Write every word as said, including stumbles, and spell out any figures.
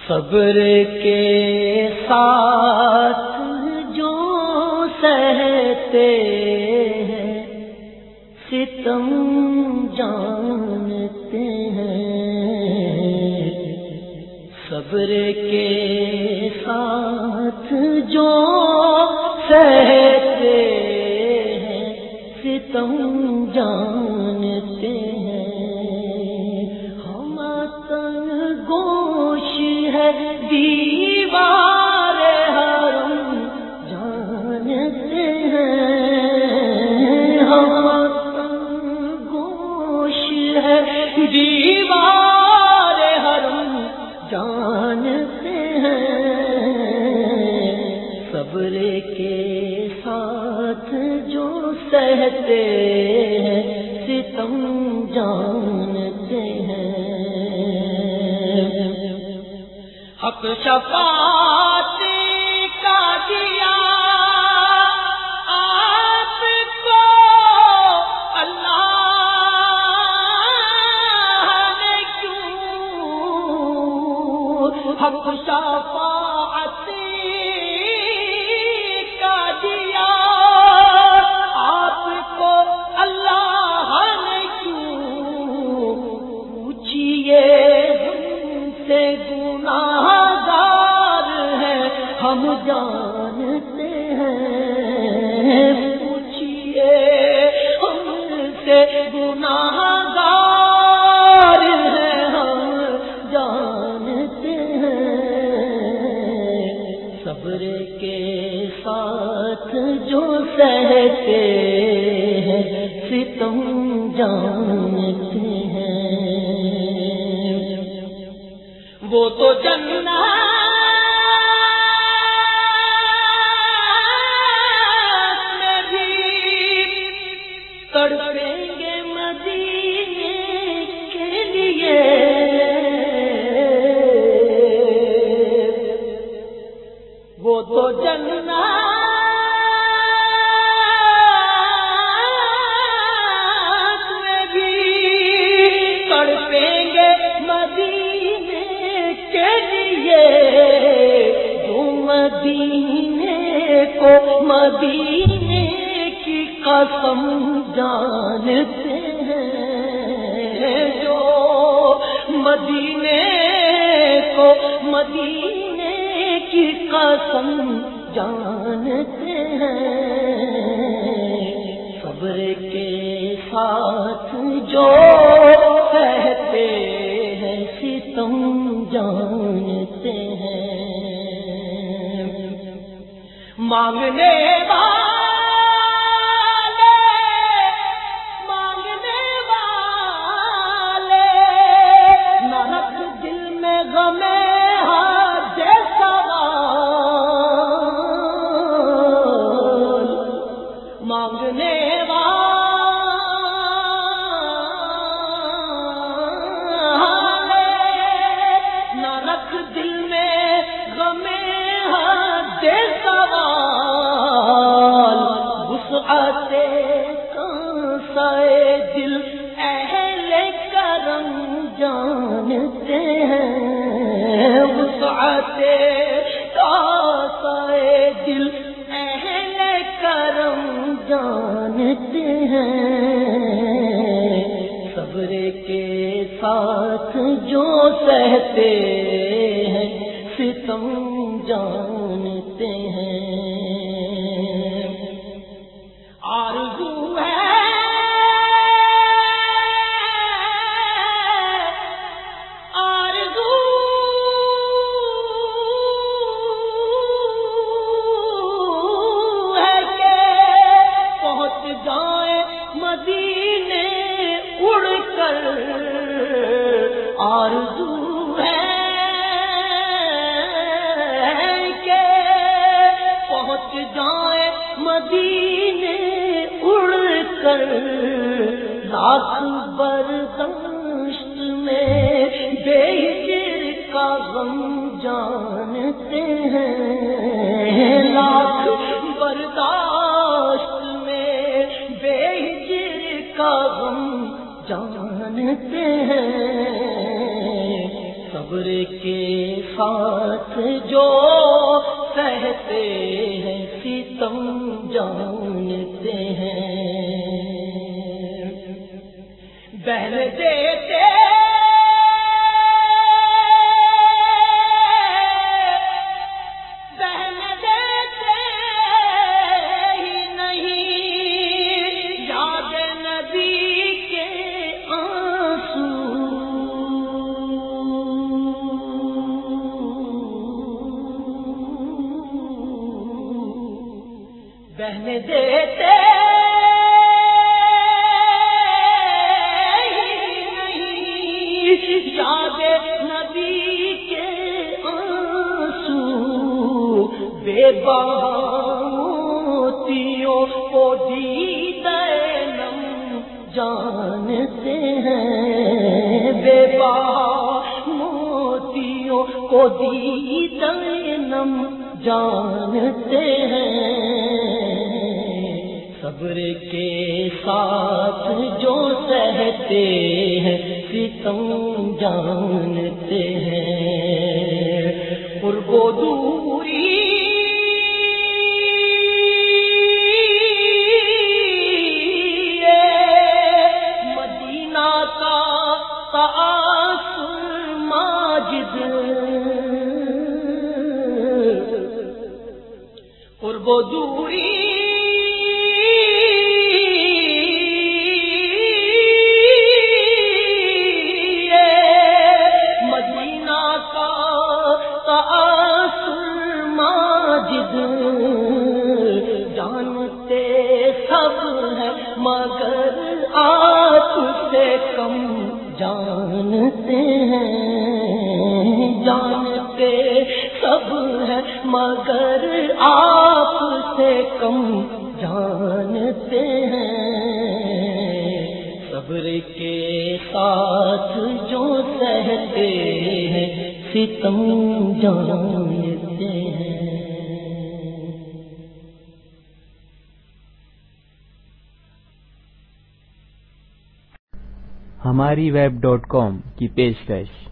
صبر کے ساتھ جو سہتے ہیں ستم جانتے ہیں، صبر کے ساتھ جو سہتے ہیں ستم جانتے ہیں، ہم تن گوش ہے دیوار حرم جانتے ہیں، ہم تن گوش ہے دیوار حرم جانتے ہیں، صبر کے ساتھ جو سہتے ہیں ستم جانتے ہیں، حق شفاعت کا دیا آپ کو اللہ نے کیوں، حق شفاعت کا دیا آپ کو اللہ نے کیوں، پوچھئے ہم سے گناہ ہم جانتے ہیں، پوچھئے ہم سے گناہ گار ہیں ہم جانتے ہیں، صبر کے ساتھ جو سہتے ہیں ستم جانتے ہیں، وہ تو جنت تڑپیں گے مدینے کے لیے، وہ تو جنت میں بھی تڑپیں گے مدینے کے لیے، جو مدینے کو مدینے قسم جانتے ہیں، جو مدینے کو مدینے کی قسم جانتے ہیں، صبر کے ساتھ جو سہتے ہیں ستم جانتے ہیں، مانگنے والے مانگنے والے نہ رکھ دل میں غم حد سوال، وسعت کاسے دل اہل کرم جانتے ہیں، وسعت کاسے دل اہل کرم جانتے ہیں، صبر کے ساتھ جو سہتے ہیں ستم جانتے ہیں، آرزو ہے آرزو جائیں مدینے اڑ کر، آرزو ہے کہ پہنچ جائیں مدینے اڑ کر، لاکھ برداشت میں بے ہجر کا غم جانتے ہیں، لاکھ برداشت کا غم جانتے ہیں، صبر صبر کے ساتھ جو سہتے ہیں ستم جانتے ہیں، بہن دیتے بہن دیتے ہی نہیں یاد نبی کے آنسو، بہن دیتے یاد نبی کے آنسو، بے موتیوں کو دیدہ نم جانتے ہیں، بے موتیوں کو دیدہ نم جانتے ہیں، صبر کے ساتھ جو سہتے ہیں ستم جانتے ہیں، قرب و دوری مدینہ کا تأثر ماجد، قرب و دوری جانتے سب ہیں مگر آپ سے کم جانتے ہیں، جانتے سب ہیں مگر آپ سے کم جانتے ہیں، صبر کے ساتھ جو سہتے ہیں ستم جانتے ہیں۔ ہماری ویب ڈاٹ کام کی پیشکش